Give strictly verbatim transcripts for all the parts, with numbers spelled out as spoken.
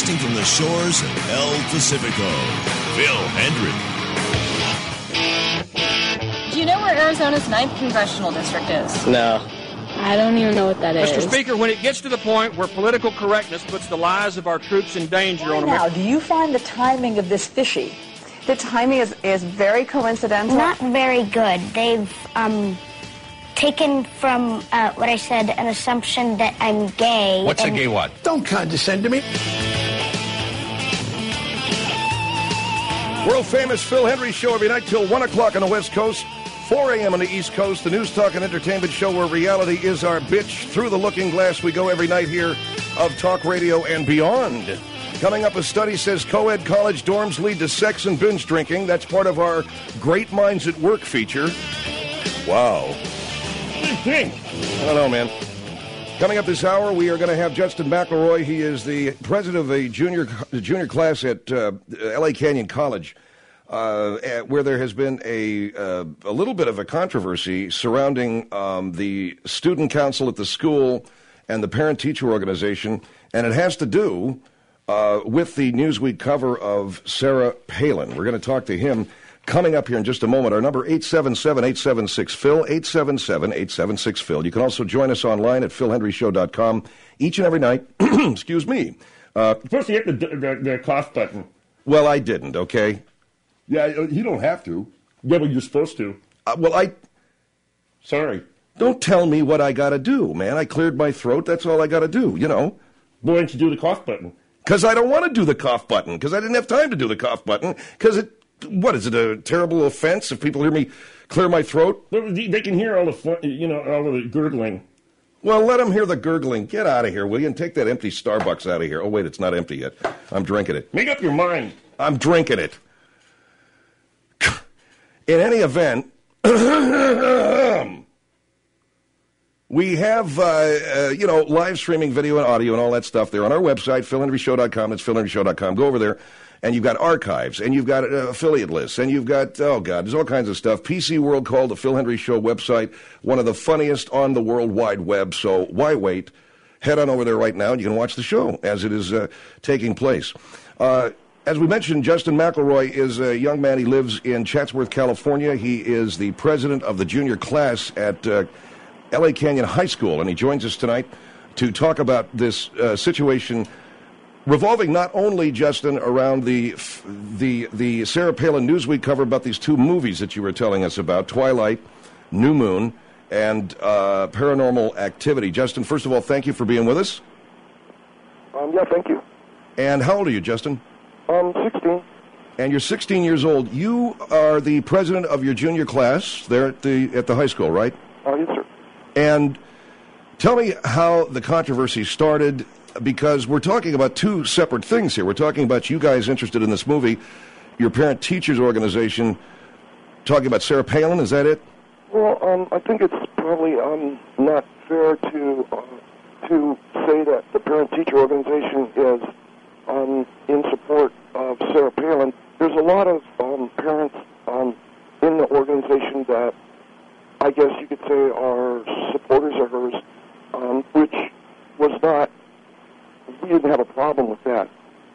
broadcasting from the shores of El Pacifico, Phil Hendrick. Do you know where Arizona's ninth congressional district is? No. I don't even know what that is. Mister Speaker, when it gets to the point where political correctness puts the lives of our troops in danger on Now, America... do you find the timing of this fishy? The timing is, is very coincidental. Not very good. They've um, taken from uh, what I said an assumption that I'm gay. What's and a gay what? Don't condescend to me. World-famous Phil Hendry Show every night till one o'clock on the West Coast, four a.m. on the East Coast, the news, talk, and entertainment show where reality is our bitch. Through the looking glass we go every night here of talk radio and beyond. Coming up, a study says co-ed college dorms lead to sex and binge drinking. That's part of our Great Minds at Work feature. Wow. I don't know, man. Coming up this hour, we are going to have Justin McElroy. He is the president of a junior junior class at uh, L A Canyon College, uh, at, where there has been a uh, a little bit of a controversy surrounding um, the student council at the school and the parent-teacher organization, and it has to do uh, with the Newsweek cover of Sarah Palin. We're going to talk to him coming up here in just a moment. Our number, eight seven seven, eight seven six, Phil, eight seven seven, eight seven six, Phil. You can also join us online at phil hendry show dot com each and every night. Excuse me. Uh, First, you hit the, the, the cough button. Well, I didn't, okay? Yeah, you don't have to. Yeah, but you're supposed to. Uh, well, I... Sorry. Don't tell me what I got to do, man. I cleared my throat. That's all I got to do, you know. Why don't you do the cough button? Because I don't want to do the cough button. Because I didn't have time to do the cough button. Because it... What, is it a terrible offense if people hear me clear my throat? They can hear all the, fun, you know, all of the gurgling. Well, let them hear the gurgling. Get out of here, will you? And take that empty Starbucks out of here. Oh, wait, it's not empty yet. I'm drinking it. Make up your mind. I'm drinking it. In any event, we have, uh, uh, you know, live streaming video and audio and all that stuff there on our website, phil hendry show dot com. It's phil hendry show dot com. Go over there. And you've got archives, and you've got uh, affiliate lists, and you've got, oh, God, there's all kinds of stuff. P C World called the Phil Hendry Show website one of the funniest on the World Wide Web, so why wait? Head on over there right now, and you can watch the show as it is uh, taking place. Uh, as we mentioned, Justin McElroy is a young man. He lives in Chatsworth, California. He is the president of the junior class at uh, L A Canyon High School, and he joins us tonight to talk about this uh, situation revolving not only, Justin, around the the the Sarah Palin Newsweek cover about these two movies that you were telling us about, Twilight, New Moon, and uh, Paranormal Activity. Justin, first of all, thank you for being with us. Um, yeah, thank you. And how old are you, Justin? Um, sixteen. And you're sixteen years old. You are the president of your junior class there at the at the high school, right? Oh, yes, sir. And tell me how the controversy started, because we're talking about two separate things here. We're talking about you guys interested in this movie, your parent-teachers organization talking about Sarah Palin. Is that it? Well, um, I think it's probably um, not fair to uh, to say that the parent-teacher organization is um, in support of Sarah Palin. There's a lot of um, parents um, in the organization that I guess you could say are supporters of hers, um, which was not... We didn't have a problem with that.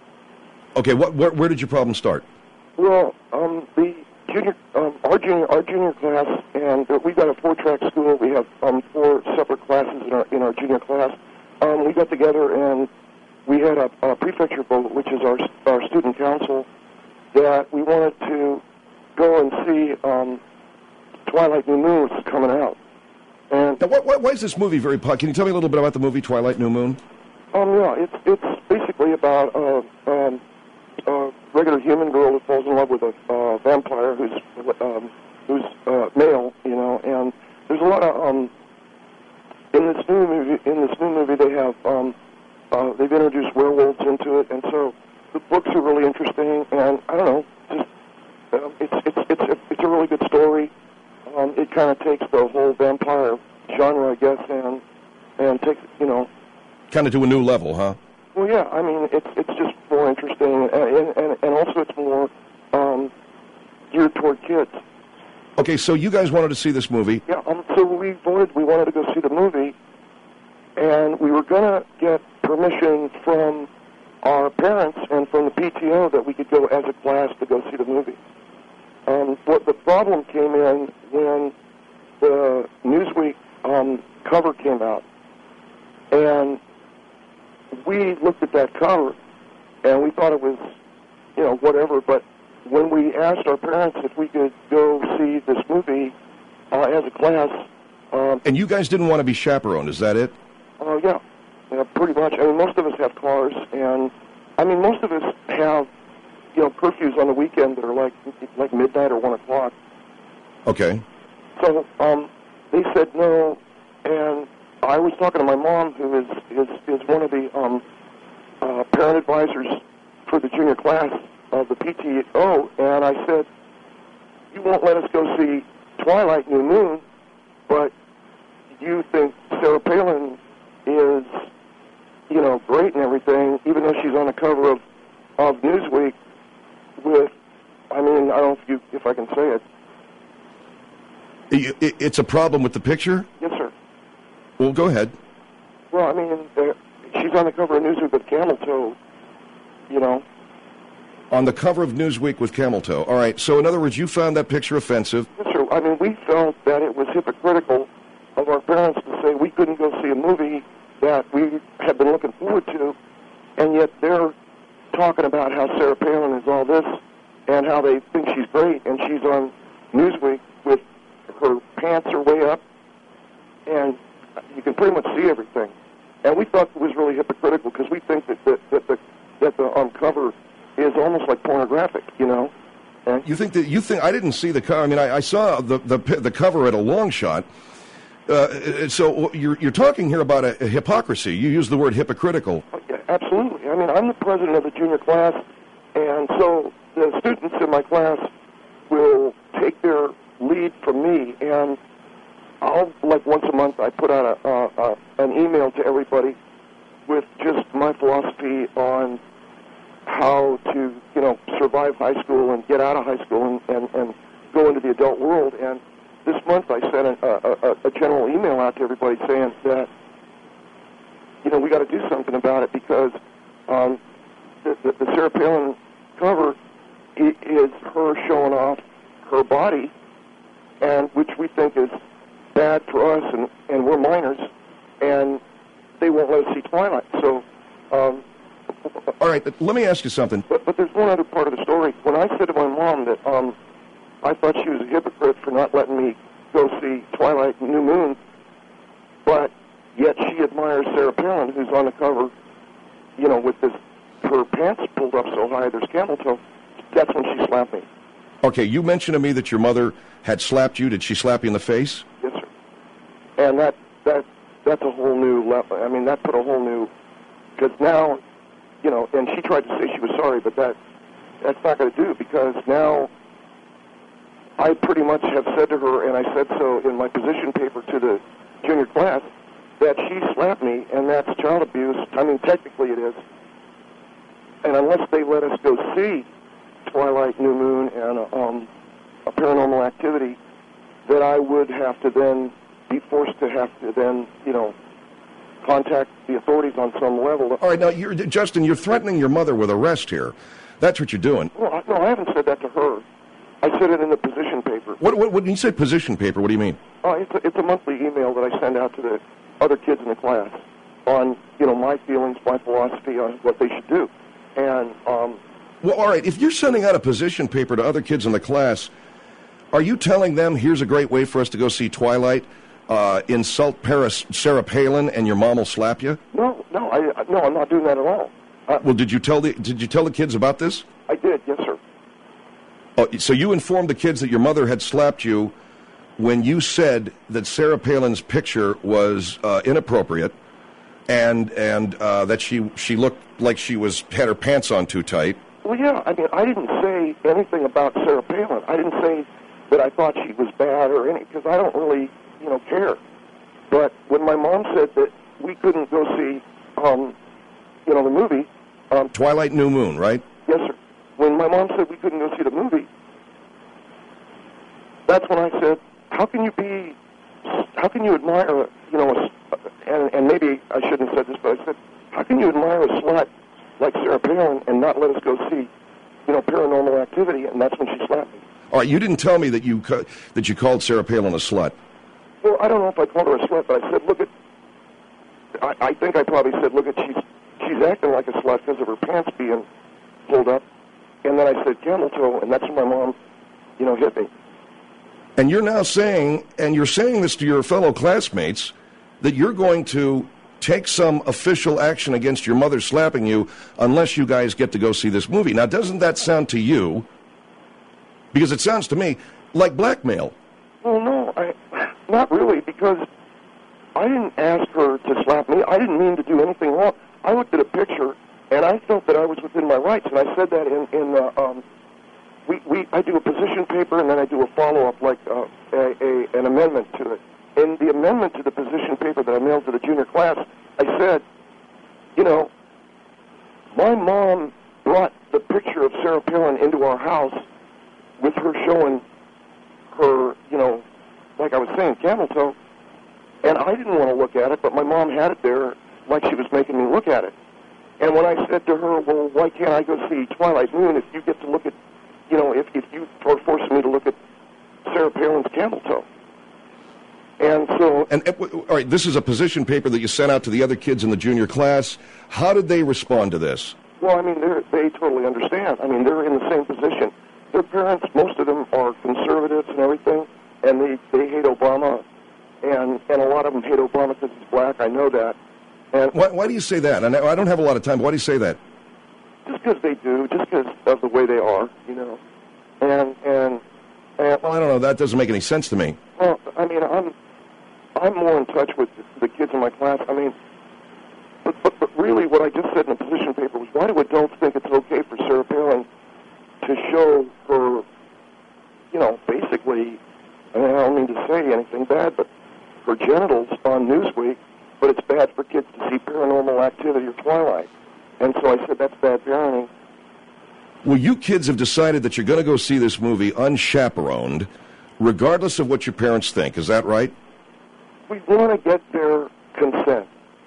Okay, what, where, where did your problem start? Well, um, the junior, um, our junior, our junior class, and uh, we've got a four-track school. We have um, four separate classes in our in our junior class. Um, we got together and we had a, a prefecture vote, which is our our student council, that we wanted to go and see um, Twilight New Moon, which is coming out. And now, why, why is this movie very popular? Can you tell me a little bit about the movie Twilight New Moon? Um, yeah, it's it's basically about a uh, um, uh, regular human girl who falls in love with a uh, vampire who's um, who's uh, male, you know. And there's a lot of um, in this new movie. In this new movie, they have um, uh, they've introduced werewolves into it, and so the books are really interesting. And I don't know, just uh, it's it's it's a, it's a really good story. Um, it kind of takes the whole vampire genre, I guess, and and takes you know. Kind of to a new level, huh? Well, yeah. I mean, it's it's just more interesting, and and, and also it's more um, geared toward kids. Okay, so you guys wanted to see this movie. Yeah. Um, so we voted. We wanted to go see the movie, and we were gonna get permission from our parents and from the P T O that we could go as a class to go see the movie. Um, what the problem came in when the Newsweek um, cover came out, and we looked at that cover, and we thought it was, you know, whatever, but when we asked our parents if we could go see this movie uh, as a class... Um, and you guys didn't want to be chaperoned, is that it? Oh, uh, yeah. yeah, pretty much. I mean, most of us have cars, and, I mean, most of us have, you know, curfews on the weekend that are like like midnight or one o'clock. Okay. So um, they said no, and I was talking to my mom, who is, is, is one of the um, uh, parent advisors for the junior class of the P T O, and I said, you won't let us go see Twilight New Moon, but you think Sarah Palin is, you know, great and everything, even though she's on the cover of, of Newsweek with, I mean, I don't know if, you, if I can say it. It's a problem with the picture? Yes, sir. Well, go ahead. Well, I mean, uh, she's on the cover of Newsweek with camel toe, you know. On the cover of Newsweek with camel toe. All right, so in other words, you found that picture offensive. Yes, sir. I mean, we felt that it was hypocritical of our parents to say we couldn't go see a movie that we had been looking forward to, and yet they're talking about how Sarah Palin is all this and how they think she's great, and she's on Newsweek with her pants are way up, and you can pretty much see everything. And we thought it was really hypocritical because we think that the, that the, that the um, cover is almost like pornographic, you know. And you think that you think I didn't see the cover. I mean, I, I saw the, the the cover at a long shot. Uh, so you're you're talking here about a, a hypocrisy. You use the word hypocritical. Yeah, absolutely. I mean, I'm the president of the junior class, and so the students in my class will take their lead from me, and I'll, like once a month, I put out a, uh, uh, an email to everybody with just my philosophy on how to, you know, survive high school and get out of high school and, and, and go into the adult world. And this month I sent a, a, a general email out to everybody saying that, you know, we got to do something about it because um, the, the, the Sarah Palin cover is her showing off her body, and which we think is bad for us, and, and we're minors, and they won't let us see Twilight. So, um, all right, let me ask you something. But, but there's one other part of the story. When I said to my mom that um, I thought she was a hypocrite for not letting me go see Twilight and New Moon, but yet she admires Sarah Palin, who's on the cover, you know, with this, her pants pulled up so high, there's camel toe. That's when she slapped me. Okay, you mentioned to me that your mother had slapped you. Did she slap you in the face? Yes, sir. And that that that's a whole new level. I mean, that put a whole new, because now, you know, and she tried to say she was sorry, but that that's not going to do, because now I pretty much have said to her, and I said so in my position paper to the junior class, that she slapped me, and that's child abuse. I mean, technically it is. And unless they let us go see Twilight, New Moon, and um, a Paranormal Activity, that I would have to then be forced to have to then, you know, contact the authorities on some level. All right, now, you're, Justin, you're threatening your mother with arrest here. That's what you're doing. Well, I, no, I haven't said that to her. I said it in the position paper. What, what, when you say position paper, what do you mean? Oh, it's a, it's a monthly email that I send out to the other kids in the class on, you know, my feelings, my philosophy on what they should do. And, um... Well, all right, if you're sending out a position paper to other kids in the class, are you telling them, here's a great way for us to go see Twilight, uh, insult Paris, Sarah Palin, and your mom will slap you? No, no, I, no, I'm not doing that at all. Uh, well, did you tell the did you tell the kids about this? I did, yes, sir. Oh, so you informed the kids that your mother had slapped you when you said that Sarah Palin's picture was uh, inappropriate, and and uh, that she she looked like she was had her pants on too tight. Well, yeah, I mean, I didn't say anything about Sarah Palin. I didn't say that I thought she was bad or any, because I don't really, you know, care. But when my mom said that we couldn't go see, um, you know, the movie... Um, Twilight, New Moon, right? Yes, sir. When my mom said we couldn't go see the movie, that's when I said, how can you be, how can you admire, you know, a, and, and maybe I shouldn't have said this, but I said, how can you admire a slut like Sarah Palin and not let us go see, you know, Paranormal Activity, and that's when she slapped me. All right, you didn't tell me that you ca- that you called Sarah Palin a slut. Well, I don't know if I called her a slut, but I said, look at, I, I think I probably said, look at, she's, she's acting like a slut because of her pants being pulled up. And then I said, camel toe, and that's when my mom, you know, hit me. And you're now saying, and you're saying this to your fellow classmates, that you're going to take some official action against your mother slapping you unless you guys get to go see this movie. Now, doesn't that sound to you, because it sounds to me, like blackmail? Well, no, I, not really, because I didn't ask her to slap me. I didn't mean to do anything wrong. I looked at a picture, and I felt that I was within my rights, and I said that in, in uh, um, we, we, I do a position paper, and then I do a follow-up, like uh, a, a, an amendment to it. In the amendment to the position paper that I mailed to the junior class, I said, you know, my mom brought the picture of Sarah Palin into our house with her showing her, you know, like I was saying, camel toe, and I didn't want to look at it, but my mom had it there like she was making me look at it. And when I said to her, well, why can't I go see Twilight Moon if you get to look at, you know, if, if you are forcing me to look at Sarah Palin's camel toe? And so... And, all right, this is a position paper that you sent out to the other kids in the junior class. How did they respond to this? Well, I mean, they're, they totally understand. I mean, they're in the same position. Their parents, most of them are conservatives and everything, and they, they hate Obama, and, and a lot of them hate Obama because he's black. I know that. And why, why do you say that? And I don't have a lot of time, but why do you say that? Just because they do, just because of the way they are, you know. And, and, and... Well, I don't know. That doesn't make any sense to me. Well, I mean, I'm... I'm more in touch with the kids in my class. I mean, but, but, but really what I just said in the position paper was, why do adults think it's okay for Sarah Palin to show her, you know, basically, I mean, I don't mean to say anything bad, but her genitals on Newsweek, but it's bad for kids to see Paranormal Activity or Twilight. And so I said, that's bad parenting. Well, you kids have decided that you're going to go see this movie unchaperoned, regardless of what your parents think. Is that right? We want to get their consent,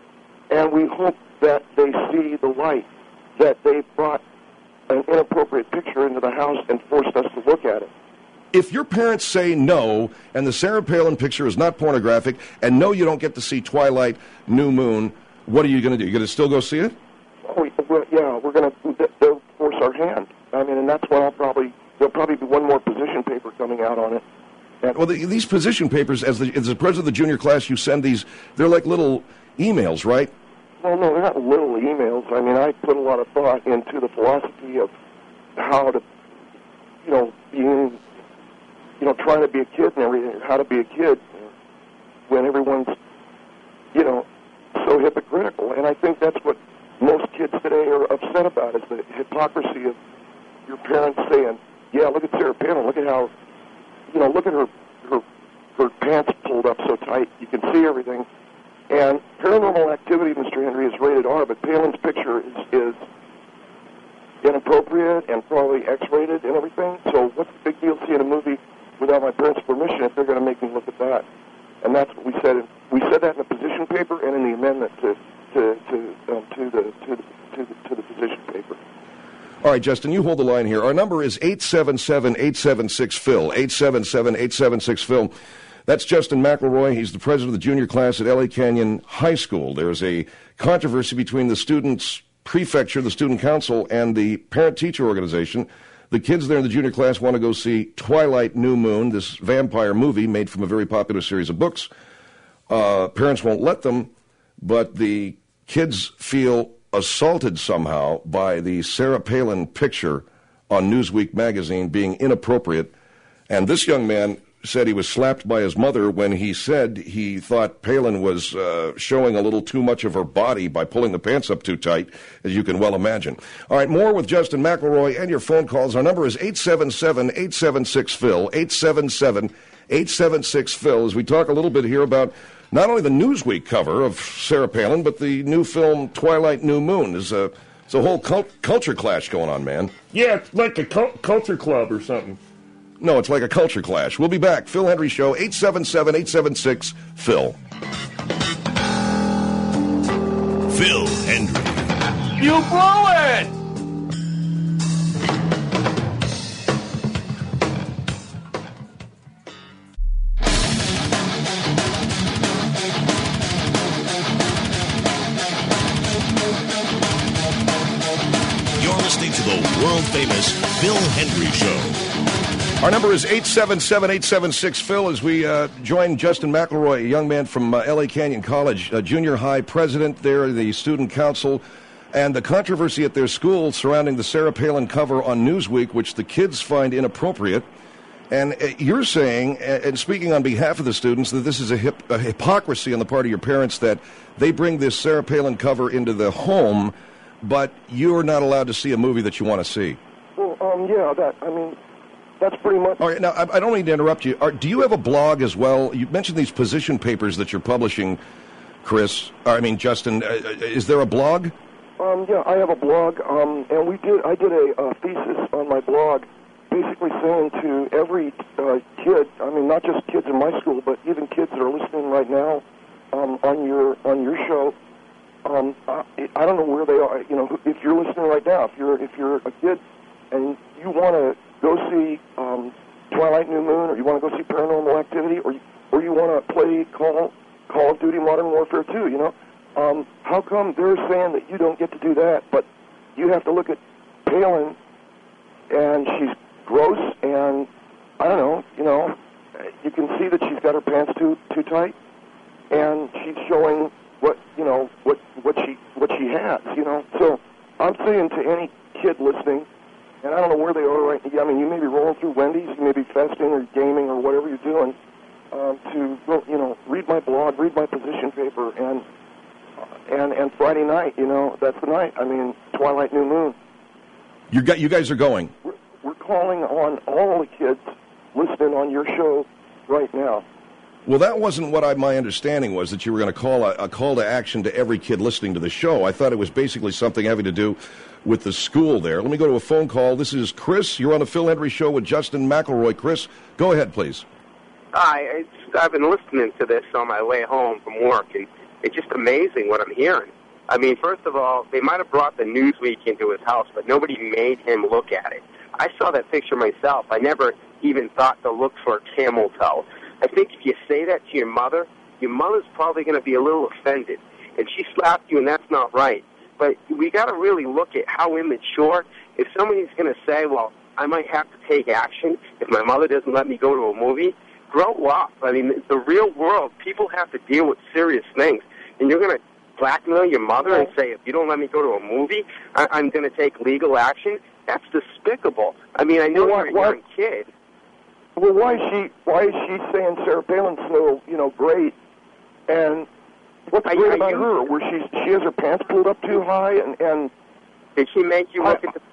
and we hope that they see the light, that they brought an inappropriate picture into the house and forced us to look at it. If your parents say no, and the Sarah Palin picture is not pornographic, and no, you don't get to see Twilight, New Moon, what are you going to do? You're going to still go see it? Oh, we, we're, yeah, we're going to, they'll force our hand. I mean, and that's when I'll probably, there'll probably be one more position paper coming out on it. Well, the, these position papers, as the, as the president of the junior class, you send these, they're like little emails, right? Well, no, they're not little emails. I mean, I put a lot of thought into the philosophy of how to, you know, being, you know, trying to be a kid and everything, how to be a kid when everyone's, you know, so hypocritical. And I think that's what most kids today are upset about, is the hypocrisy of your parents saying, yeah, look at Sarah Palin, look at how, you know, look at her, her her pants pulled up so tight, you can see everything. And Paranormal Activity, Mister Henry, is rated R, but Palin's picture is, is inappropriate and probably X-rated and everything. So what's the big deal seeing a movie without my parents' permission if they're going to make me look at that? And that's what we said. In, we said that in the position paper and in the amendment to to to um, to the to the to the, to the position paper. All right, Justin, you hold the line here. Our number is eight seven seven, eight seven six, P H I L, eight seven seven, eight seven six, P H I L. That's Justin McElroy. He's the president of the junior class at L A Canyon High School. There's a controversy between the students' prefecture, the student council, and the parent-teacher organization. The kids there in the junior class want to go see Twilight, New Moon, this vampire movie made from a very popular series of books. Uh, parents won't let them, but the kids feel assaulted somehow by the Sarah Palin picture on Newsweek magazine being inappropriate. And this young man said he was slapped by his mother when he said he thought Palin was uh, showing a little too much of her body by pulling the pants up too tight, as you can well imagine. All right, more with Justin McElroy and your phone calls. Our number is eight seven seven, eight seven six, P H I L, eight seven seven, eight seven six, P H I L, as we talk a little bit here about not only the Newsweek cover of Sarah Palin, but the new film Twilight, New Moon. There's a, there's a whole cult, culture clash going on, man. Yeah, it's like a cult, culture club or something. No, it's like a culture clash. We'll be back. Phil Hendry Show, eight seven seven, eight seven six, Phil. Phil Hendry. You blew it! You're listening to the world-famous Phil Hendrie Show. Our number is eight seven seven, eight seven six, Phil, as we uh, join Justin McElroy, a young man from uh, L A Canyon College, a junior high president there, the student council, and the controversy at their school surrounding the Sarah Palin cover on Newsweek, which the kids find inappropriate. And uh, you're saying, uh, and speaking on behalf of the students, that this is a, hip, a hypocrisy on the part of your parents that they bring this Sarah Palin cover into the home, but you're not allowed to see a movie that you want to see. Well, um, yeah, that, I mean, that's pretty much... All right, now, I, I don't mean to interrupt you. Are, do you have a blog as well? You mentioned these position papers that you're publishing, Chris. I mean, Justin, uh, is there a blog? Um, yeah, I have a blog, um, and we did. I did a uh, thesis on my blog, basically saying to every uh, kid, I mean, not just kids in my school, but even kids that are listening right now um, on your on your show. Um, I, I don't know where they are. You know, if you're listening right now, if you're if you're a kid and you want to go see um, Twilight New Moon, or you want to go see Paranormal Activity, or you, or you want to play Call Call of Duty Modern Warfare two, you know. Um, how come they're saying that you don't get to do that, but you have to look at Palin, and she's gross, and I don't know, you know, you can see that she's got her pants too too tight, and she's showing what you know what what she what she has, you know. So I'm saying to any kid listening, and I don't know where they are right now. I mean, you may be rolling through Wendy's, you may be fasting or gaming or whatever you're doing, um, to you know read my blog, read my position paper, and. And and Friday night, you know, that's the night. I mean, Twilight New Moon. You got you guys are going. We're, we're calling on all the kids listening on your show right now. Well, that wasn't what I, my understanding was, that you were going to call a, a call to action to every kid listening to the show. I thought it was basically something having to do with the school there. Let me go to a phone call. This is Chris. You're on the Phil Hendrie Show with Justin McElroy. Chris, go ahead, please. Hi. It's, I've been listening to this on my way home from work, and it's just amazing what I'm hearing. I mean, first of all, they might have brought the Newsweek into his house, but nobody made him look at it. I saw that picture myself. I never even thought to look for a camel toe. I think if you say that to your mother, your mother's probably going to be a little offended, and she slapped you, and that's not right. But we got to really look at how immature. If somebody's going to say, well, I might have to take action if my mother doesn't let me go to a movie, grow up. I mean, the real world, people have to deal with serious things. And you're going to blackmail your mother and say, if you don't let me go to a movie, I- I'm going to take legal action? That's despicable. I mean, I know well, you're a why, young kid. Well, why is she why is she saying Sarah Palin's so, you know, great? And what's I, great I, about you, her? Where she she has her pants pulled up too high, and, and did she make you look I, at the...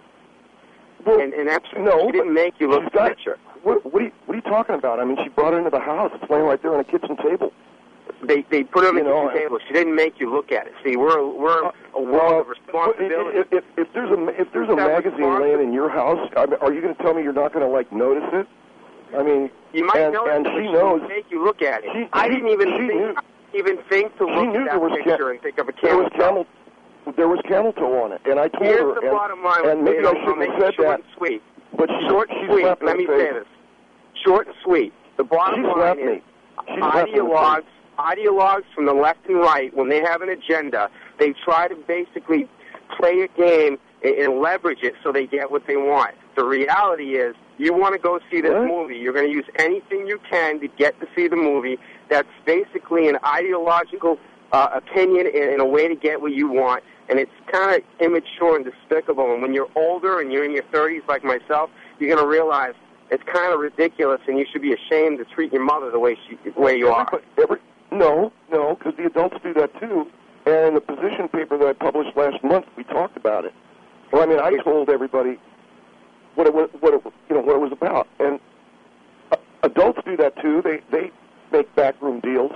Well, and, and that's, no, she didn't make you look at the picture. What, what, are you, what are you talking about? I mean, she brought her into the house. It's laying right there on a kitchen table. They they put her on the You know, kitchen table. She didn't make you look at it. See, we're we're a world of responsibility. If, if, if there's a if there's a magazine laying in your house, I mean, are you going to tell me you're not going to like notice it? I mean, you might and, notice, and but she she knows. didn't make you look at it. She, I she, didn't even she think knew, even think to she look knew at there was that picture ca- and think of a there camel was camel. toe. There was camel toe on it, and I told Here's her. the and, bottom line. and maybe I I'll shouldn't make have said it short that. and sweet. But she, short she and sweet. slapped Let me me say this. Short and sweet. The bottom She line slapped is me. She slapped me. ideologues, ideologues from the left and right, when they have an agenda, they try to basically play a game and, and leverage it so they get what they want. The reality is, you want to go see this what? movie, you're going to use anything you can to get to see the movie. That's basically an ideological uh, opinion and, and a way to get what you want. And it's kind of immature and despicable. And when you're older and you're in your thirties like myself, you're going to realize it's kind of ridiculous, and you should be ashamed to treat your mother the way she, the way you are. Every, no, no, because the adults do that too. And in the position paper that I published last month, we talked about it. Well, I mean, I told everybody what it was, what it, you know, what it was about. And uh, adults do that too. They they make backroom deals.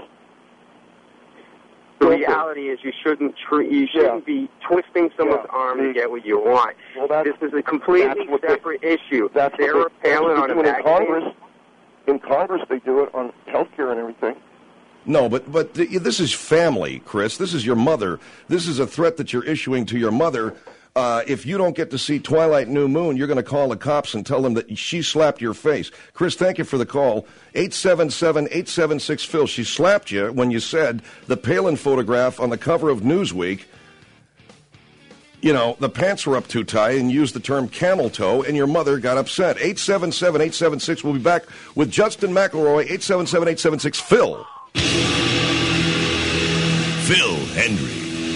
The reality is, you shouldn't tr- you shouldn't yeah. be twisting someone's yeah. arm the, to get what you want. Well, that's, this is a completely separate they, issue. That's Sarah what they, Palin that's on a doing in magazine. Congress. In Congress, they do it on health care and everything. No, but but th- this is family, Chris. This is your mother. This is a threat that you're issuing to your mother. Uh, if you don't get to see Twilight New Moon, you're going to call the cops and tell them that she slapped your face. Chris, thank you for the call. eight seven seven, eight seven six, Phil. She slapped you when you said the Palin photograph on the cover of Newsweek, you know, the pants were up too tight and used the term camel toe, and your mother got upset. eight seven seven, eight seven six. We'll be back with Justin McElroy, eight seven seven, eight seven six, Phil. Phil Hendrie.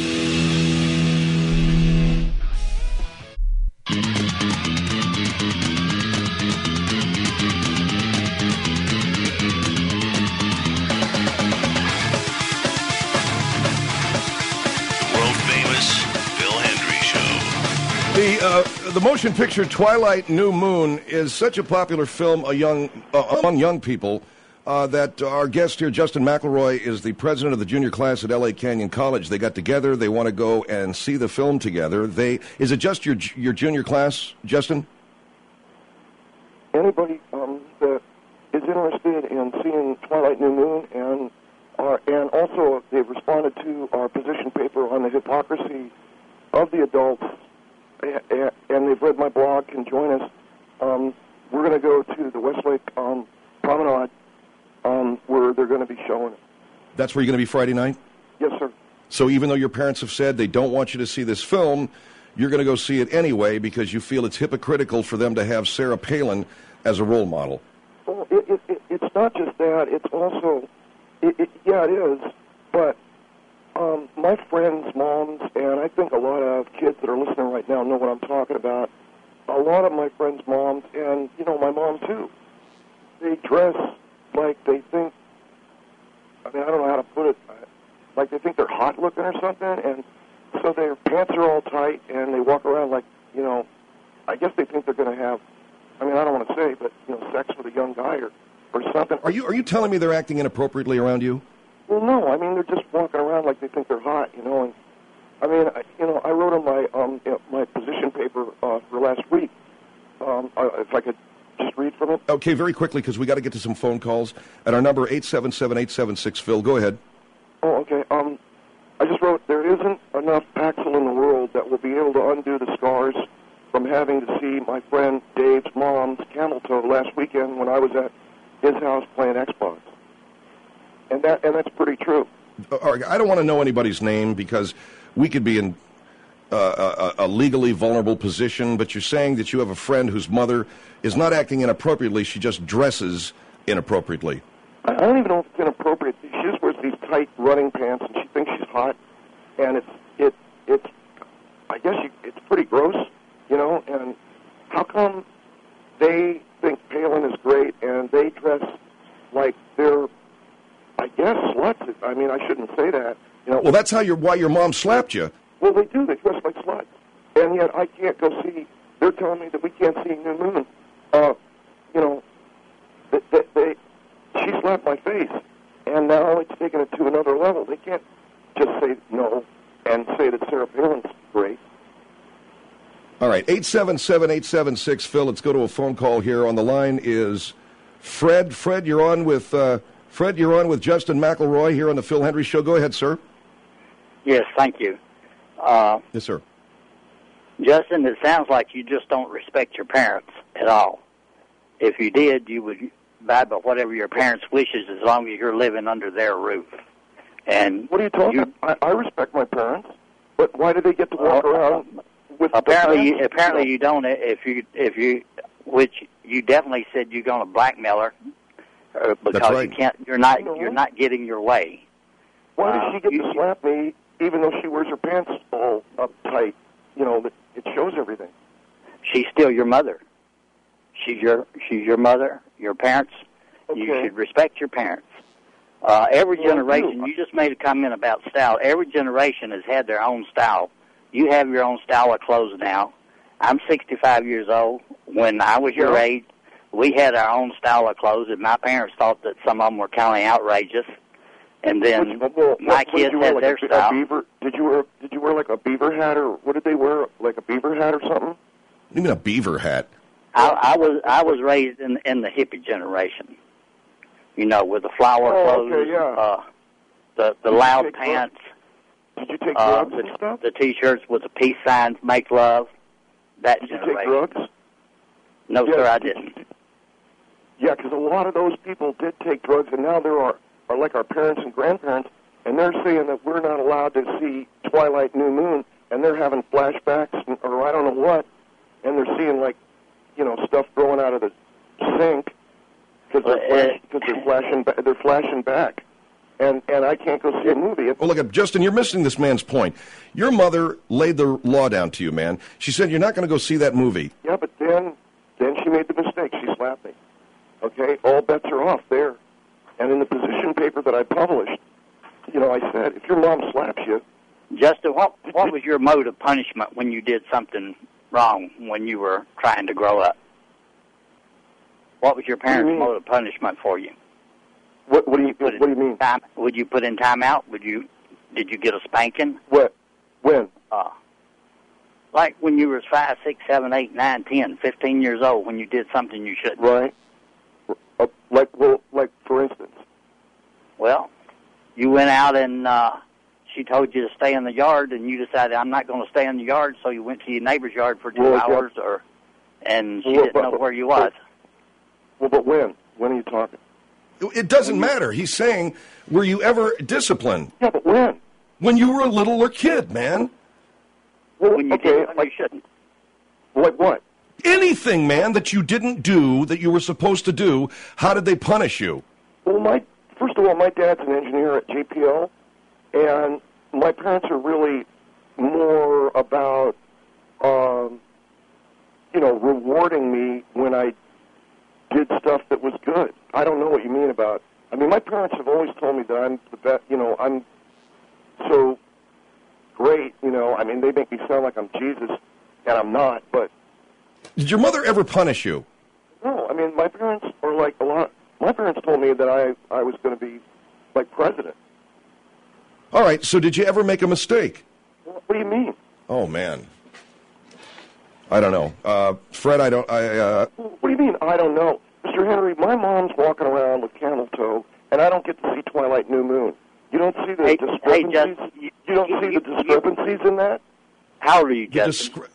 World famous Phil Hendrie Show. The uh, the motion picture Twilight New Moon is such a popular film a young, uh, among young people. Uh, that our guest here, Justin McElroy, is the president of the junior class at L A Canyon College. They got together. They want to go and see the film together. They is it just your your junior class, Justin? Anybody um, that is interested in seeing Twilight New Moon, and uh, and also they've responded to our position paper on the hypocrisy of the adults, and they've read my blog, can join us. Um, we're going to go to the Westlake um, Promenade. Um, where they're going to be showing it. That's where you're going to be Friday night? Yes, sir. So even though your parents have said they don't want you to see this film, you're going to go see it anyway because you feel it's hypocritical for them to have Sarah Palin as a role model. Well, it, it, it, it's not just that. It's also, it, it, yeah, it is, but um, my friends' moms, and I think a lot of kids that are listening right now know what I'm talking about, a lot of my friends' moms, and, you know, my mom too, they dress like they think, I mean, I don't know how to put it, like they think they're hot looking or something, and so their pants are all tight, and they walk around like, you know, I guess they think they're going to have, I mean, I don't want to say, but, you know, sex with a young guy or, or something. Are you are you telling me they're acting inappropriately around you? Well, no, I mean, they're just walking around like they think they're hot, you know, and, I mean, I, you know, I wrote on my, um, you know, my position paper uh, for last week, um, uh, if I could just read from it. Okay, very quickly, because we got to get to some phone calls. At our number, eight seven seven, eight seven six, Phil. Go ahead. Oh, okay. Um, I just wrote, there isn't enough Paxil in the world that will be able to undo the scars from having to see my friend Dave's mom's camel toe last weekend when I was at his house playing Xbox. And that and that's pretty true. All right, I don't want to know anybody's name because we could be in uh, a, a legally vulnerable position, but you're saying that you have a friend whose mother is not acting inappropriately, she just dresses inappropriately. I don't even know if it's inappropriate. She just wears these tight running pants, and she thinks she's hot, and it's, it, it's I guess you, it's pretty gross, you know, and how come they think Palin is great, and they dress like they're, I guess, sluts? I mean, I shouldn't say that. You know. Well, that's how your why your mom slapped you. Well, they do. They dress like sluts. And yet I can't go see, they're telling me that we can't see New Moon. Uh, you know, they, they, they, she slapped my face, and now it's taken it to another level. They can't just say no and say that Sarah Palin's great. All right, eight seven seven, eight seven six, Phil. Let's go to a phone call here. On the line is Fred. Fred, you're on with uh, Fred. You're on with Justin McElroy here on the Phil Hendrie Show. Go ahead, sir. Yes, thank you. Uh, yes, sir. Justin, it sounds like you just don't respect your parents at all. If you did, you would abide by whatever your parents' wishes as long as you're living under their roof. And what are you talking you, about? I, I respect my parents, but why do they get to walk uh, around with apparently you, the apparently you don't. If you if you which you definitely said you're going to blackmail her uh, because That's right. you can't. You're not. You're not getting your way. Why does uh, she get you, to slap me even though she wears her pants all up tight? You know, that it shows everything. She's still your mother. She's your she's your mother. Your parents. Okay. You should respect your parents. Uh, every well, generation. You just made a comment about style. Every generation has had their own style. You have your own style of clothes now. I'm sixty-five years old. When I was your yeah. age, we had our own style of clothes, and my parents thought that some of them were kind of outrageous. And then well, well, my what, kids what had like their a, style. A beaver, did you wear? Did you wear like a beaver hat, or what did they wear? Like a beaver hat or something? You mean a beaver hat? I, I was I was raised in in the hippie generation. You know, with the flower oh, clothes. Okay, yeah. Uh, the, the Did loud you take pants. Did you take uh, drugs the, and stuff? The T-shirts with the peace signs, make love. That Did you generation. take drugs? No, Yes. sir, I didn't. Yeah, because a lot of those people did take drugs, and now there are, are like our parents and grandparents, and they're saying that we're not allowed to see Twilight New Moon, and they're having flashbacks, and, or I don't know what, and they're seeing, like, you know, stuff growing out of the sink because they're, flash, cause they're, flashing ba- they're flashing back. And, and I can't go see a movie. Well, look, Justin, you're missing this man's point. Your mother laid the law down to you, man. She said you're not going to go see that movie. Yeah, but then, then she made the mistake. She slapped me. Okay, all bets are off there. And in the position paper that I published, you know, I said, if your mom slaps you... Justin, what what was your mode of punishment when you did something wrong when you were trying to grow up? What was your parents' do you mode of punishment for you? What, what do you What do you mean? Time, would you put in time out? Would you? Did you get a spanking? What? When? Uh, like when you were five, six, seven, eight, nine, ten, fifteen years old, when you did something you shouldn't. Right. Uh, like, well, like for instance. Well, you went out and uh, she told you to stay in the yard, and you decided I'm not going to stay in the yard, so you went to your neighbor's yard for two well, hours, yeah. or and she well, didn't but, know but, where you was. Well, but when? When are you talking? It doesn't matter. He's saying, were you ever disciplined? Yeah, but when? When you were a littler kid, man. Well, when you okay, did something like, you shouldn't. Like what? Anything, man, that you didn't do that you were supposed to do, how did they punish you? Well, my first of all, my dad's an engineer at J P L, and my parents are really more about, um, you know, rewarding me when I did stuff that was good. I don't know what you mean about. I mean, my parents have always told me that I'm the best. You know, I'm so great. You know, I mean, they make me sound like I'm Jesus, and I'm not. But did your mother ever punish you? No, I mean, my parents are like a lot. My parents told me that I I was going to be like president. All right. So did you ever make a mistake? What do you mean? Oh man. I don't know. Uh, Fred, I don't... I. Uh... What do you mean, I don't know? Mister Henry, my mom's walking around with camel toe, and I don't get to see Twilight New Moon. You don't see the hey, discrepancies? Hey, Justin, you, you don't you, see you, the discrepancies you, in that? How old are you, Justin? Discre-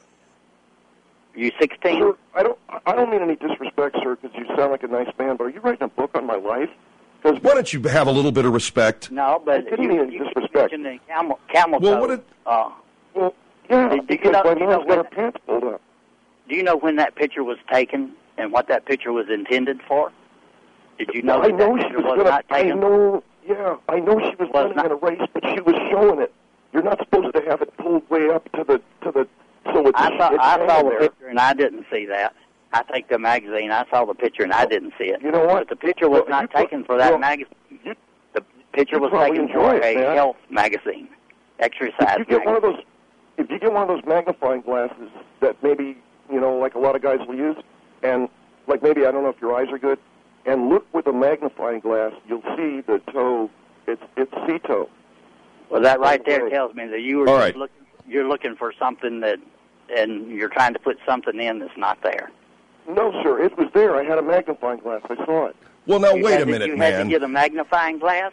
Are you sixteen? Sir, I don't, I don't mean any disrespect, sir, because you sound like a nice man, but are you writing a book on my life? Why don't you have a little bit of respect? No, but I didn't you, mean any you disrespect. mentioned the camel, camel Well, toe. what did... Uh, well, yeah, did, did because you know, my you know mom's got her when, pants pulled up. Do you know when that picture was taken and what that picture was intended for? Did you know I that know that she picture was, was gonna, not taken? I know, yeah, I know she was, Was running not- in a race, but she was showing it. You're not supposed to have it pulled way up to the to the so it's. I saw, it's I saw hanging the there. picture and I didn't see that. I take the magazine. I saw the picture and I didn't see it. You know what? But the picture was Well, not you- taken for that well, magazine. you- The picture you was probably taken enjoy for it, a man. health magazine, exercise If you get magazine. one of those, if you get one of those magnifying glasses that maybe you know, like a lot of guys will use, and like maybe I don't know if your eyes are good, and look with a magnifying glass, you'll see the toe. It's it's C toe. Well, that right there Right. tells me that you were All just right. looking. You're looking for something that, and you're trying to put something in that's not there. No, sir, it was there. I had a magnifying glass. I saw it. Well, now, You wait had a to- minute, you man. had to get a magnifying glass.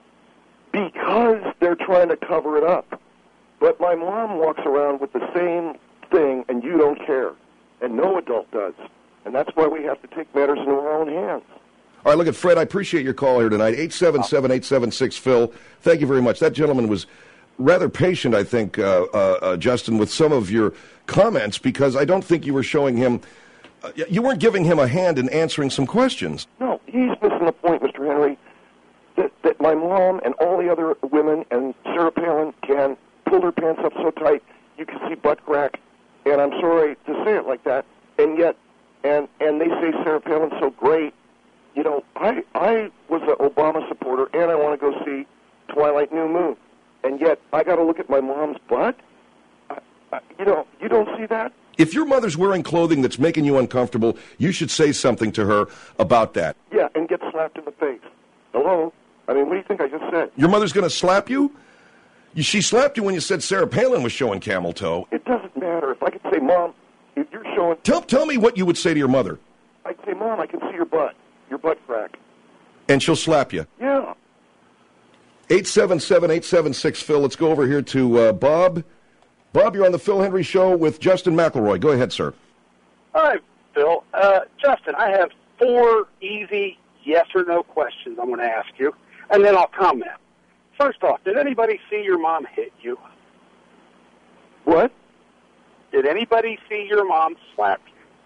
Because they're trying to cover it up. But my mom walks around with the same thing, and you don't care. And no adult does. And that's why we have to take matters into our own hands. All right, look at Fred. I appreciate your call here tonight. eight seven seven, eight seven six, Phil. Thank you very much. That gentleman was rather patient, I think, uh, uh, uh, Justin, with some of your comments, because I don't think you were showing him, uh, you weren't giving him a hand in answering some questions. No, he's missing the point, Mister Henry, that, that my mom and all the other women and Sarah Palin can pull their pants up so tight you can see butt crack. And I'm sorry to say it like that. And yet, and, and they say Sarah Palin's so great. You know, I I was an Obama supporter, and I want to go see Twilight New Moon. And yet, I got to look at my mom's butt? I, I, you know, you don't see that? If your mother's wearing clothing that's making you uncomfortable, you should say something to her about that. Yeah, and get slapped in the face. Hello? I mean, what do you think I just said? Your mother's going to slap you? You? She slapped you when you said Sarah Palin was showing camel toe. It doesn't matter. If I could say, Mom, if you're showing... Tell, tell me what you would say to your mother. I'd say, Mom, I can see your butt. Your butt crack. And she'll slap you. Yeah. eight seven seven, eight seven six, Phil. Let's go over here to uh, Bob. Bob, you're on the Phil Hendry Show with Justin McElroy. Go ahead, sir. Hi, Phil. Uh, Justin, I have four easy yes or no questions I'm going to ask you, and then I'll comment. First off, did anybody see your mom hit you? What? Did anybody see your mom slap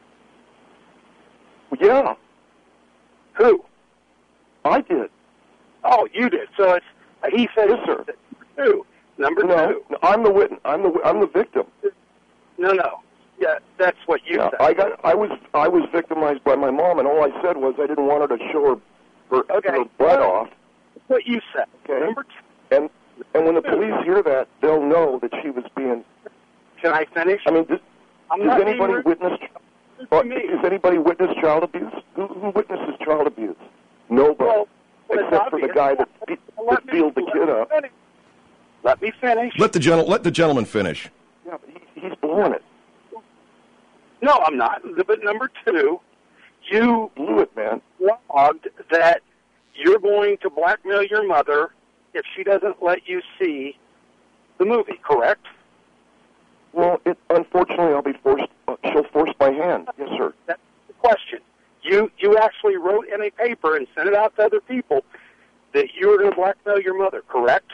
you? Yeah. Who? I did. Oh, you did. So it's uh, he said. Yes, sir. Two. Number no, two. No, I'm the witness. I'm the I'm the victim. No, no. Yeah, that's what you yeah, said. I got. I was I was victimized by my mom, and all I said was I didn't want her to show her her, okay. her butt off. That's what you said. Okay. Number two. And and when the police hear that, they'll know that she was being. Can I finish? I mean, does, I'm does not anybody being witness? Or, does anybody witness child abuse? Who, who witnesses child abuse? Nobody, well, except for the guy that, be, that beat the kid up. Finish. Let me finish. Let the gentle, let the gentleman finish. Yeah, but he, he's blowing it. No, I'm not. But number two, you blew it, man. Logged that you're going to blackmail your mother if she doesn't let you see the movie, correct? Well, it, unfortunately, I'll be forced. Uh, she'll force my hand. Yes, sir. That's the question. You you actually wrote in a paper and sent it out to other people that you were going to blackmail your mother, correct?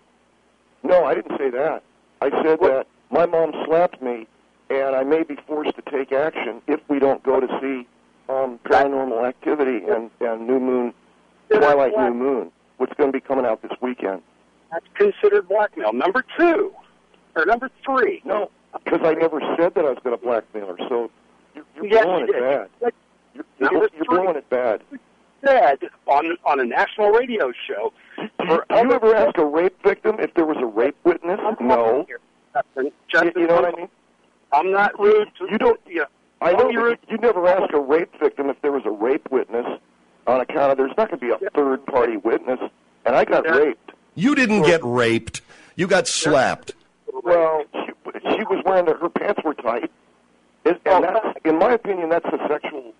No, I didn't say that. I said what? that my mom slapped me, and I may be forced to take action if we don't go to see um, Paranormal Activity and, and New Moon, Twilight New Moon, which is going to be coming out this weekend. That's considered blackmail. Number two, or number three. No, because I never said that I was going to blackmail her, so you're, you're yes, blowing you it bad. You're, number you're three, blowing it bad. Said on, on a national radio show. Do you ever ask a rape victim if there was a rape witness? No. Justin, you, you know what I mean? I'm not rude to you. Don't. You know, I know you, you never ask a rape victim if there was a rape witness on account of there's not going to be a third party witness, and I got yeah. raped. You didn't get raped. You got slapped. Well, she, she was wearing the, her pants were tight, and oh, that's, in my opinion, that's a sexual.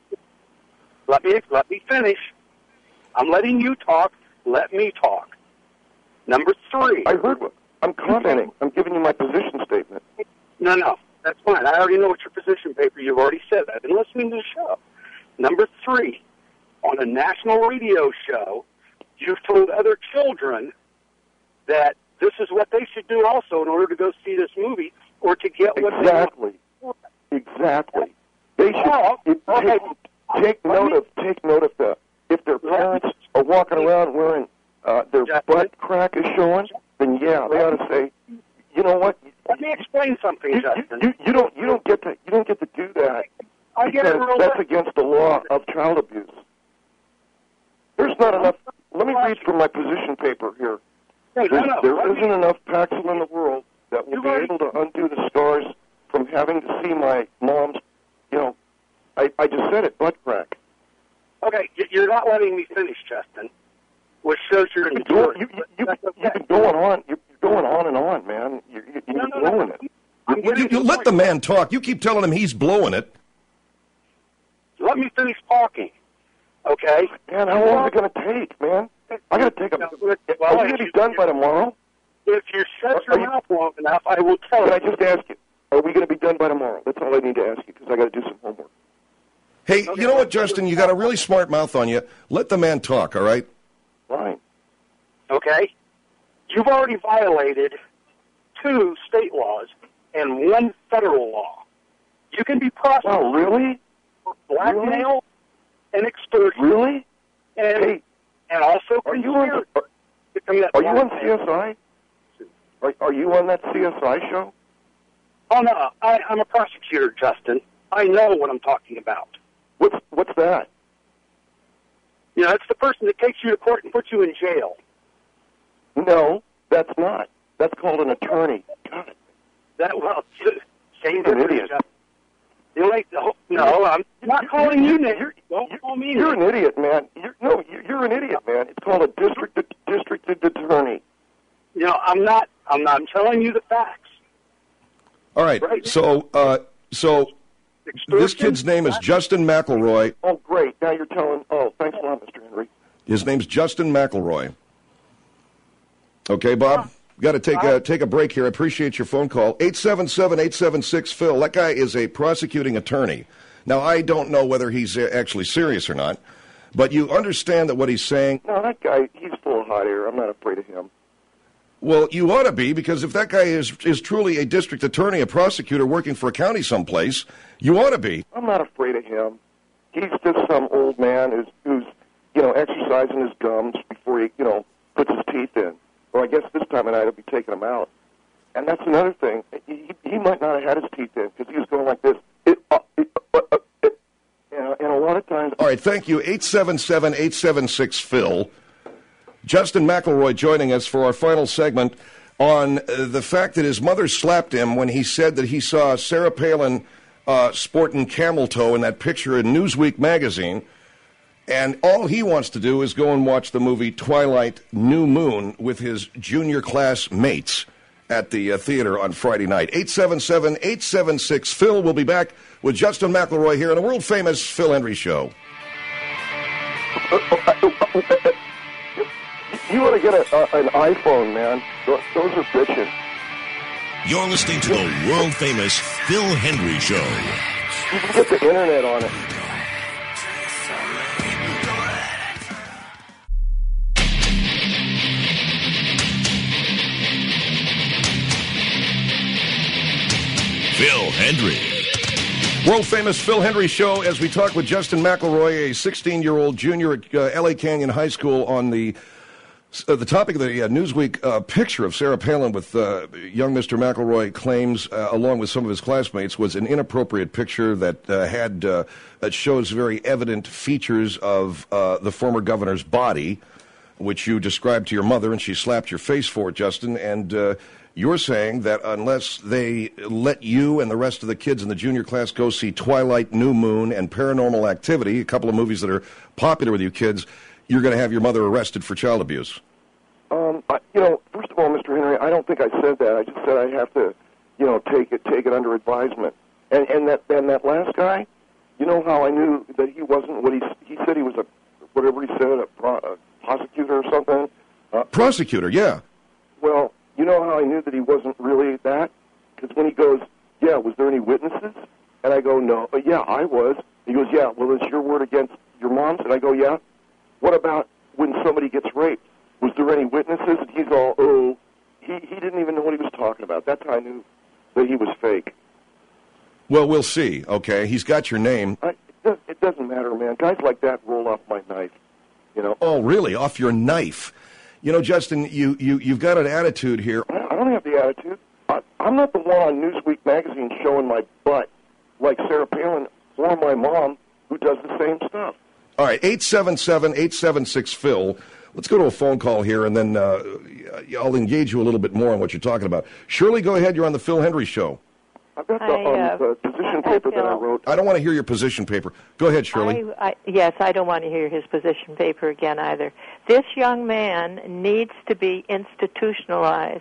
Let me let me finish. I'm letting you talk. Let me talk. Number three. I heard what I'm commenting. I'm giving you my position statement. No, no, that's fine. I already know what your position paper. You've already said that. I've been listening to the show. Number three, on a national radio show, you've told other children that this is what they should do also in order to go see this movie or to get what exactly. they want. Exactly. They should oh, okay. take, take note of take note of the if their parents are walking around wearing uh, their Justin. butt crack is showing, then yeah, they ought to say, you know what? Let me explain something, you, Justin. You, you, you don't you don't get to you don't get to do that I get it because real that's well. against the law of child abuse. There's not enough. Let me read from my position paper here. Hey, There, no, no, there isn't me, enough Paxil in the world that will be able to undo the scars from having to see my mom's, you know, I, I just said it, butt crack. Okay, you're not letting me finish, Justin, which shows you're You've in been, going, you, you, you, okay. you've been going on, you're going on and on, man. You're, you're, you're no, no, blowing no. it. You, you, you let the man talk. You keep telling him he's blowing it. Let me finish talking, okay? Man, how long is it going to take, man? I got to take a... Well, are we going to be done by tomorrow? If you shut your mouth long enough, I will tell you. you. Can I just ask you, are we going to be done by tomorrow? That's all I need to ask you, because I got to do some homework. Hey, okay. You know what, Justin? You got a really smart mouth on you. Let the man talk, all right? Fine. Okay? You've already violated two state laws and one federal law. You can be prosecuted oh, really? for blackmail really? and extortion. Really? And, hey, and also are you on, are, are you on C S I? Are, are you on that C S I show? Oh, no. I, I'm a prosecutor, Justin. I know what I'm talking about. What's what's that? You know, it's the person that takes you to court and puts you in jail. No, that's not. That's called an attorney. God. That well, same an idiot. You're like, oh, no, I'm not calling you Nick. Don't call me You're an idiot, man. You're, no, you're an idiot, man. It's called a district district attorney. You know, I'm not. I'm not. I'm telling you the facts. All right. right? So, uh, so. Extortion? This kid's name is Justin McElroy. Oh, great. Now you're telling... Oh, thanks a lot, Mister Henry. His name's Justin McElroy. Okay, Bob? Got to take a, take a break here. I appreciate your phone call. eight seven seven, eight seven six, Phil. That guy is a prosecuting attorney. Now, I don't know whether he's uh, actually serious or not, but you understand that what he's saying... No, that guy, he's full of hot air. I'm not afraid of him. Well, you ought to be, because if that guy is is truly a district attorney, a prosecutor working for a county someplace, you ought to be. I'm not afraid of him. He's just some old man who's, who's you know, exercising his gums before he, you know, puts his teeth in. Or I guess this time of night he'll be taking them out. And that's another thing. He, he might not have had his teeth in because he was going like this. It, uh, it, uh, uh, it. You know, and a lot of times... All right, thank you. eight seven seven, eight seven six, Phil. Justin McElroy joining us for our final segment on uh, the fact that his mother slapped him when he said that he saw Sarah Palin uh, sporting camel toe in that picture in Newsweek magazine. And all he wants to do is go and watch the movie Twilight New Moon with his junior class mates at the uh, theater on Friday night. eight seven seven, eight seven six, Phil. We'll be back with Justin McElroy here on the world-famous Phil Hendrie Show. You want to get a, uh, an iPhone, man. Those, those are bitching. You're listening to the world-famous Phil Hendrie Show. You can get the internet on it. Phil Hendrie. World-famous Phil Hendrie Show as we talk with Justin McElroy, a sixteen-year-old junior at uh, L A Canyon High School, on the uh, the topic of the uh, Newsweek uh, picture of Sarah Palin with uh, young Mister McElroy claims, uh, along with some of his classmates, was an inappropriate picture that uh, had uh, that shows very evident features of uh, the former governor's body, which you described to your mother, and she slapped your face for it, Justin, and... Uh, You're saying that unless they let you and the rest of the kids in the junior class go see Twilight, New Moon, and Paranormal Activity, a couple of movies that are popular with you kids, you're going to have your mother arrested for child abuse. Um, I, you know, first of all, Mister Henry, I don't think I said that. I just said I have to, you know, take it take it under advisement. And and that and that last guy, you know how I knew that he wasn't what he he said he was a whatever he said a, pro, a prosecutor or something. Uh, prosecutor, yeah. Well. You know how I knew that he wasn't really that? Because when he goes, yeah, was there any witnesses? And I go, no. Uh, yeah, I was. He goes, yeah, well, is your word against your mom's? And I go, yeah. What about when somebody gets raped? Was there any witnesses? And he's all, oh. He, he didn't even know what he was talking about. That's how I knew that he was fake. Well, we'll see, okay? He's got your name. I, it, does, it doesn't matter, man. Guys like that roll off my knife, you know. Oh, really? Off your knife? You know, Justin, you, you, you've got an attitude here. I don't have the attitude. I, I'm not the one on Newsweek magazine showing my butt like Sarah Palin or my mom, who does the same stuff. All right, eight seven seven, eight seven six, Phil. Let's go to a phone call here, and then uh, I'll engage you a little bit more on what you're talking about. Shirley, go ahead. You're on the Phil Hendrie Show. I've got the, I, uh, um, the position paper that I wrote. I don't want to hear your position paper. Go ahead, Shirley. I, I, yes, I don't want to hear his position paper again either. This young man needs to be institutionalized.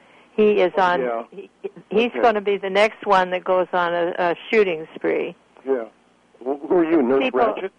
He is on. Yeah. He, he's okay. going to be the next one that goes on a, a shooting spree. Yeah. Who are you, Nurse People, Ratched?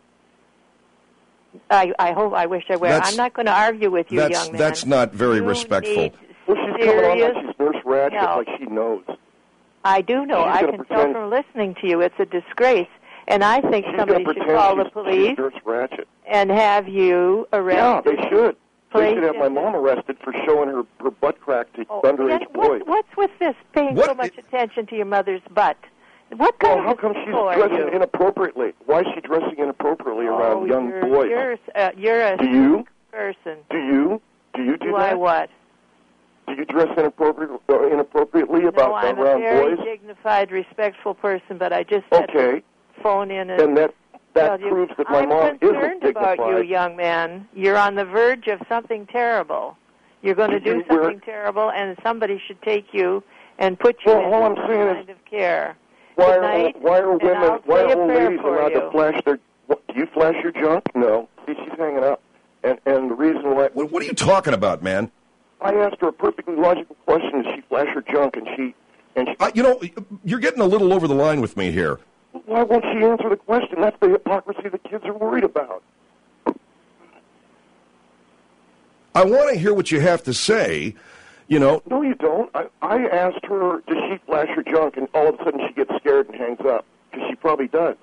I, I hope. I wish I were. That's, I'm not going to argue with you, that's, young man. That's not very you respectful. Well, she's coming on like she's Nurse Ratched, help. like she knows. I do know. She's I can pretend. tell from listening to you. It's a disgrace. And I think she's somebody should call the police Nurse Ratched. and have you arrested. Yeah, they should. They should have my into... mom arrested for showing her, her butt crack to oh, underage yeah, what, boys. What's with this paying what? so much attention to your mother's butt? What kind well, how of come she's are dressing you? inappropriately? Why is she dressing inappropriately oh, around young you're, boys? You're, uh, you're a do you? person. Do you? Do you do, do that? I what? Do you dress inappropriate, uh, inappropriately about no, I'm around a very boys? dignified, respectful person, but I just had okay. to phone in and then that that tell proves you, that my I'm mom isn't concerned dignified. about you, young man. You're on the verge of something terrible. You're going to Did do you something wear... terrible, and somebody should take you and put you well, in all I'm some saying kind is, of care. Why Good are night, why are women I'll why say a are old prayer ladies for allowed you. to flash their? What, do you flash your junk? No. See, she's hanging up, and and the reason why. What, what are you talking about, man? I asked her a perfectly logical question: Does she flash her junk? And she and she. Uh, you know, you're getting a little over the line with me here. Why won't she answer the question? That's the hypocrisy the kids are worried about. I want to hear what you have to say. You know. No, you don't. I, I asked her, does she flash her junk, and all of a sudden she gets scared and hangs up, because she probably does.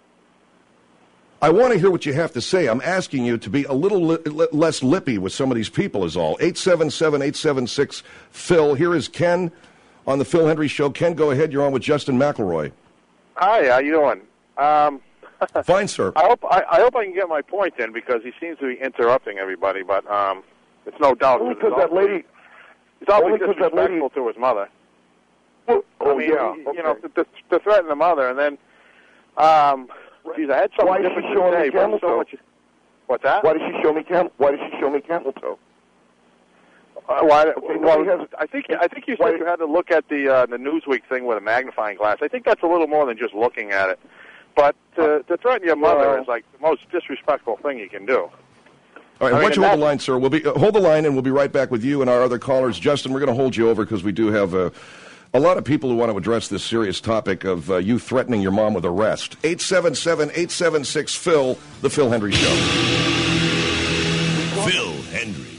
I want to hear what you have to say. I'm asking you to be a little li- li- less lippy with some of these people is all. eight seven seven, eight seven six, Phil. Here is Ken on the Phil Hendry Show. Ken, go ahead. You're on with Justin McElroy. Hi, how you doing? Um, Fine, sir. I hope I, I hope I can get my point in because he seems to be interrupting everybody, but um, it's no doubt. Only because that lady... He's awfully only 'cause that disrespectful lady, to his mother. Oh, I mean, yeah. you Okay. know, to, to threaten the mother, and then, um, geez, I had something Why is different she to showing say, me but camel so toe? much. What's that? Why did she show me cam? Why did she show me camel toe? Uh, why, Okay, well, nobody has- I think I think you why- said you had to look at the uh, the Newsweek thing with a magnifying glass. I think that's a little more than just looking at it. But to, to threaten your mother Well- is like the most disrespectful thing you can do. All right, I why mean, don't you hold and the line, sir? We'll be uh, hold the line, and we'll be right back with you and our other callers. Justin, we're going to hold you over because we do have uh, a lot of people who want to address this serious topic of uh, you threatening your mom with arrest. eight seven seven, eight seven six, Phil, The Phil Hendry Show. Phil Hendry.